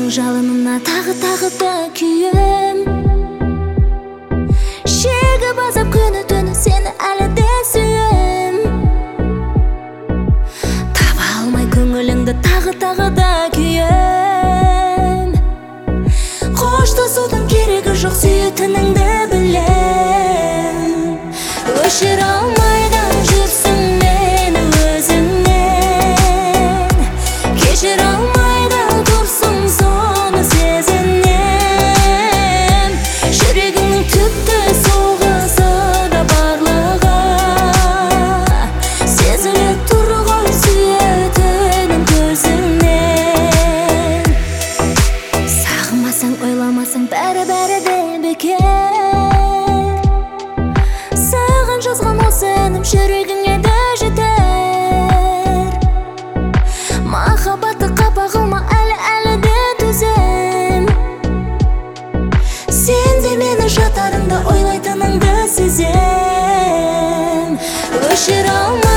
жалынына тағы да күйем. Шегі базап күні түні сені әлі де сүйем. Таба алмай көңіліңді тағы да күйем. Қоштасудың керегі жоқ, сүйетініңді білем. Өшіре алмай да жүрсің мені өзіңнен. Кешіре алмай да тұрсың соны сезінем. Жүрегіңнің түпті соғысы да барлығы сезіле тұр ғой сүйетінім көзіңнен. Сағынбасаң, ойламасаң бәрі де бекер. Саған жазған осы әнім жүрегіңе де жетер. Махаббатты қапағылма әлі де төзем. Сен де мені жатарыңда ойлайтыныңды сезем. Өшіре алмай